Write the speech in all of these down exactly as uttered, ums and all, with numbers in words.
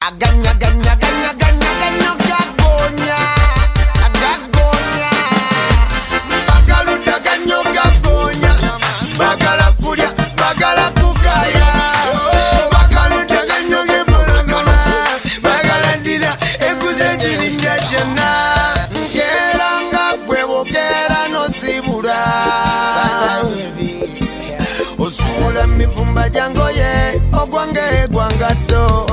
Aganya, ganya, ganya, ganya, ganya, gagonya. Gagonya. Bagaluda ganyo gagonya. Bagala kulya, bagala kugaya. Bagaluda ganyo gebologama. Bagala ndira, ekuze jiringa jana. Ngera ngabwe bogera no sibura. Osula mifumba jango ye, ogwange gwangato.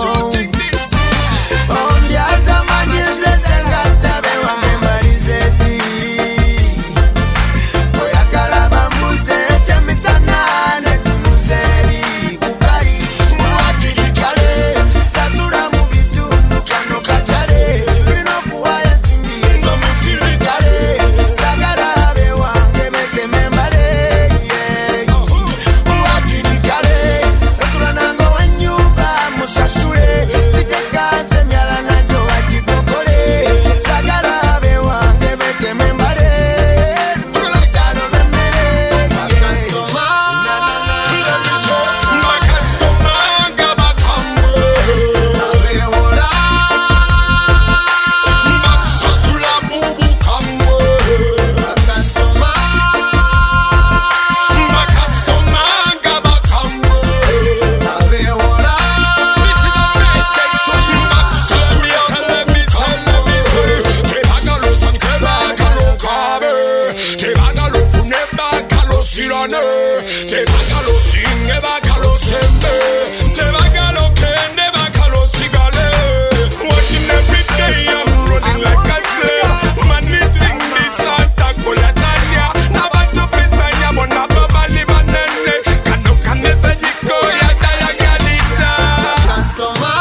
Te bagalo singe bagalo sembe. Te bagalo kende bagalo sigale. Working every day I'm running like a slave. Man living this Santa Colatania. Nabato pesanya bona baba libanene. Kano kanesa yiko ya daya galita. Customer.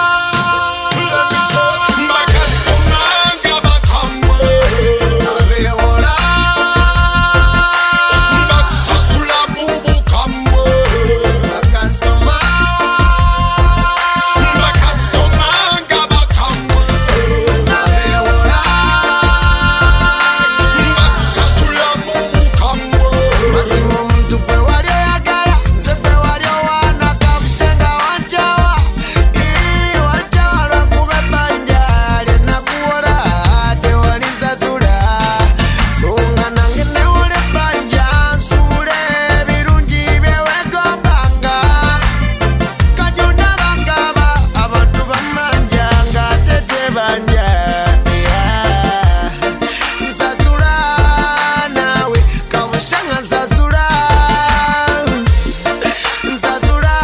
My customer gaba kamwe. Abeola. Baksasula bubu kamwe. Customer. My customer gaba kamwe. Abeola. Baksasula bubu kamwe. Masimo mtu kwe walio yagala. Nze kwe walio wana kabushenga wanchawa. Ii wanchawa lwa kubebanja. Lena kuola ate walizazula. Sunga nange ne ule banja. Nsule birungi byewegombanga. Kajunda bangaba abantu bamanja nga tetwe banja. Yeah. Nsasula nawe kabushenga nsasula. Nsasula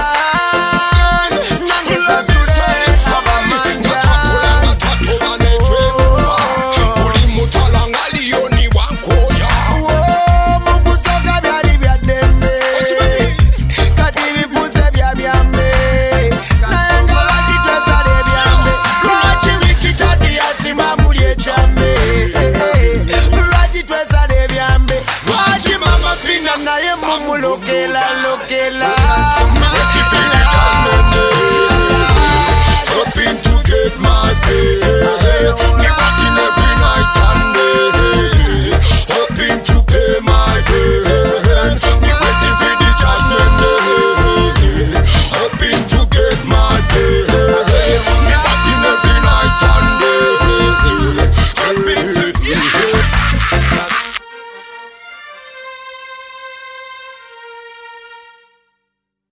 nange nsasule abamanja. Wo mukutoka byali bya ddembe. Kati bifuuse bya byambe. Naye nga lwaki twesala ebyambe? Lwaki wikitadi yasima muli ekyambe? Lwaki twesala ebyambe? Lwaki mama fina naye mumulokela lokela?